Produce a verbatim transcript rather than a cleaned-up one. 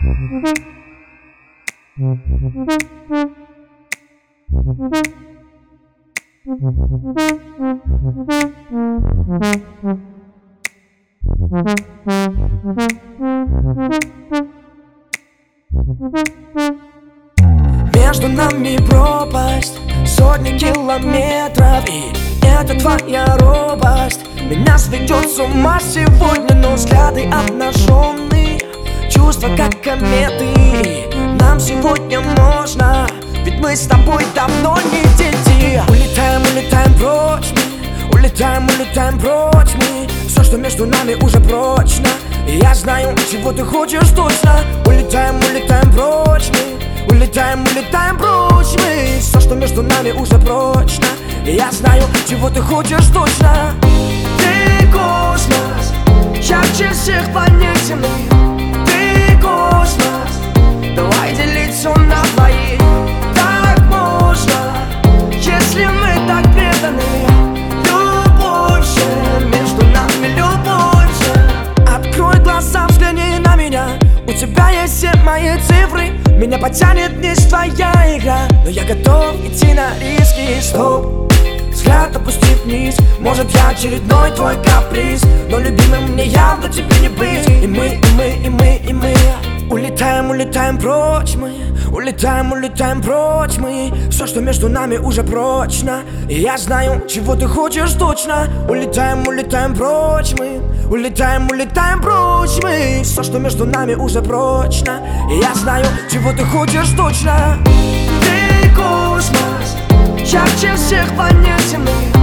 Между нами пропасть, сотни километров, и это твоя робость меня сведет с ума сегодня, но взгляды обнаженные, чувства как кометы. Нам сегодня можно, ведь мы с тобой давно не дети. Улетаем, улетаем прочь мы, улетаем, улетаем прочь мы. Все, что между нами, уже прочно, и я знаю, чего ты хочешь точно. Улетаем, улетаем прочь мы, улетаем, улетаем прочь мы. Все, что между нами, уже прочно, и я знаю, чего ты хочешь точно. Ты космос, ярче всех планет Земли. Ты космос, давай делить все на двоих. Так можно, если мы так преданы. Любовь же, между нами любовь же. Открой глаза, взгляни на меня. У тебя есть все мои цифры. Меня потянет вниз твоя игра, но я готов идти на риски. Стоп, взгляд опусти вниз. Может, я очередной твой каприз, но любимым мне явно тебе не быть. И мы, и мы, и мы, и мы улетаем, улетаем прочь мы, улетаем, улетаем прочь мы. Все, что между нами, уже прочно, и я знаю, чего ты хочешь точно. Улетаем, улетаем прочь мы, улетаем, улетаем прочь мы. Все, что между нами, уже прочно, и я знаю, чего ты хочешь точно. Ты космос, ярче всех планет Земли.